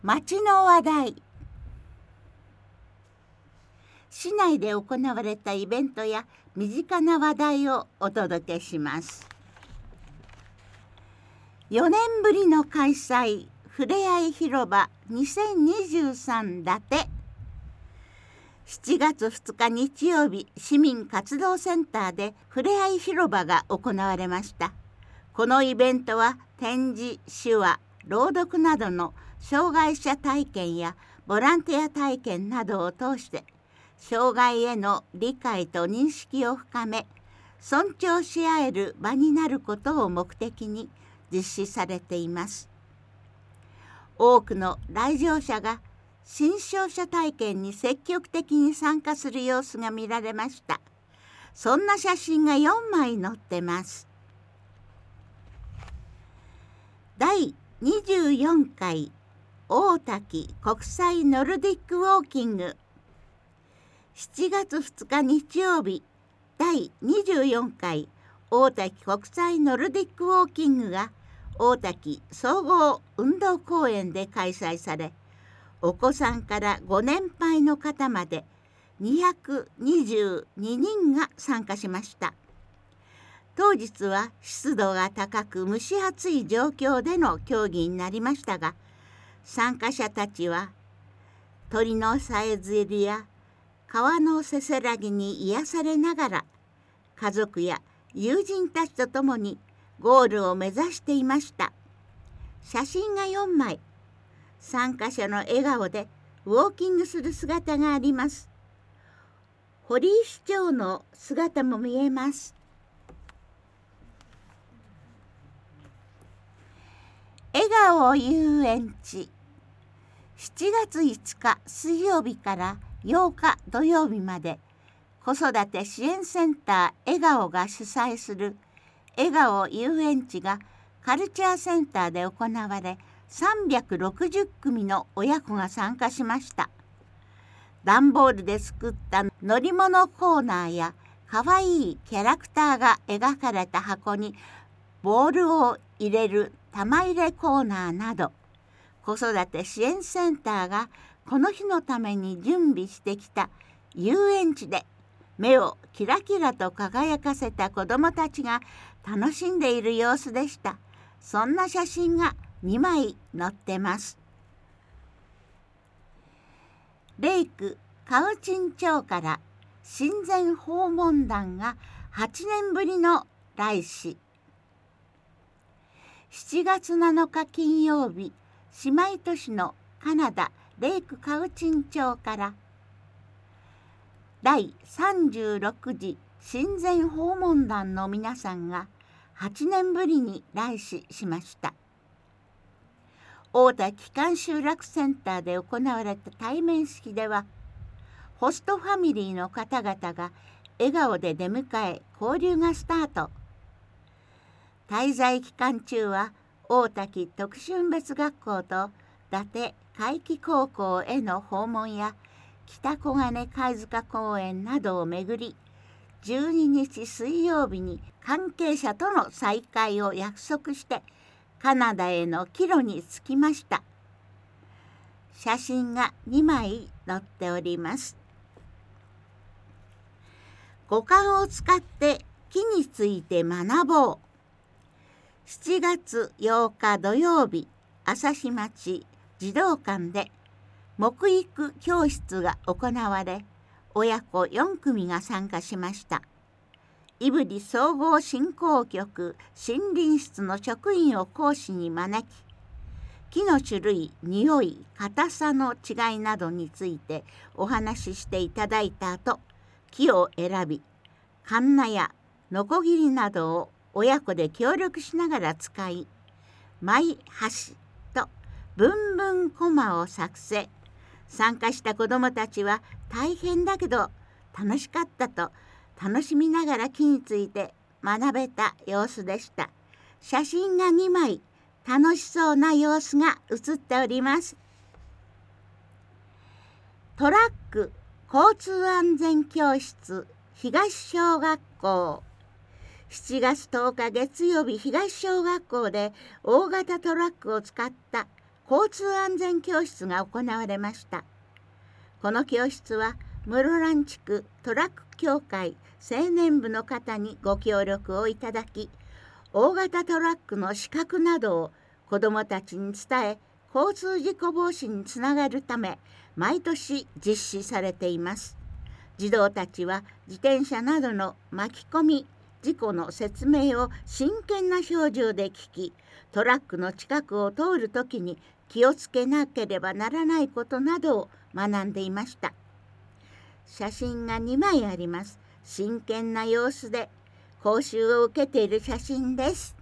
町の話題。市内で行われたイベントや身近な話題をお届けします。4年ぶりの開催、ふれあい広場2023だて。7月2日日曜日、市民活動センターでふれあい広場が行われました。このイベントは展示、手話、朗読などの障害者体験やボランティア体験などを通して障害への理解と認識を深め、尊重し合える場になることを目的に実施されています。多くの来場者が新商者体験に積極的に参加する様子が見られました。そんな写真が4枚載ってます。第24回大滝国際ノルディックウォーキング。7月2日日曜日、第24回大滝国際ノルディックウォーキングが大滝総合運動公園で開催され、お子さんからご年配の方まで222人が参加しました。当日は湿度が高く蒸し暑い状況での競技になりましたが、参加者たちは鳥のさえずりや川のせせらぎに癒されながら、家族や友人たちと共にゴールを目指していました。写真が4枚。参加者の笑顔でウォーキングする姿があります。堀井市長の姿も見えます。笑顔遊園地。7月5日水曜日から8日土曜日まで、子育て支援センター笑顔が主催する笑顔遊園地がカルチャーセンターで行われ、360組の親子が参加しました。段ボールで作った乗り物コーナーやかわいいキャラクターが描かれた箱にボールを入れる玉入れコーナーなど、子育て支援センターがこの日のために準備してきた遊園地で目をキラキラと輝かせた子どもたちが楽しんでいる様子でした。そんな写真が2枚載ってます。レイクカウチン町から親善訪問団が8年ぶりの来市。7月7日金曜日、姉妹都市のカナダレイクカウチン町から第36次親善訪問団の皆さんが8年ぶりに来市しました。大田機関集落センターで行われた対面式では、ホストファミリーの方々が笑顔で出迎え、交流がスタート。滞在期間中は大滝特訓別学校と伊達海輝高校への訪問や北小金貝塚公園などを巡り、12日水曜日に関係者との再会を約束してカナダへの帰路に着きました。写真が2枚載っております。五感を使って木について学ぼう。7月8日土曜日、朝日町児童館で木育教室が行われ、親子4組が参加しました。胆振総合振興局森林室の職員を講師に招き、木の種類、匂い、硬さの違いなどについてお話ししていただいた後、木を選び、カンナやノコギリなどを親子で協力しながら使い、舞箸とブンブンコマを作成。参加した子どもたちは大変だけど楽しかったと楽しみながら木について学べた様子でした。写真が2枚、楽しそうな様子が写っております。トラック交通安全教室東小学校。7月10日月曜日、東小学校で大型トラックを使った交通安全教室が行われました。この教室は室蘭地区トラック協会青年部の方にご協力をいただき、大型トラックの資格などを子どもたちに伝え、交通事故防止につながるため毎年実施されています。児童たちは自転車などの巻き込み事故の説明を真剣な表情で聞き、トラックの近くを通るときに気をつけなければならないことなどを学んでいました。写真が2枚あります。真剣な様子で講習を受けている写真です。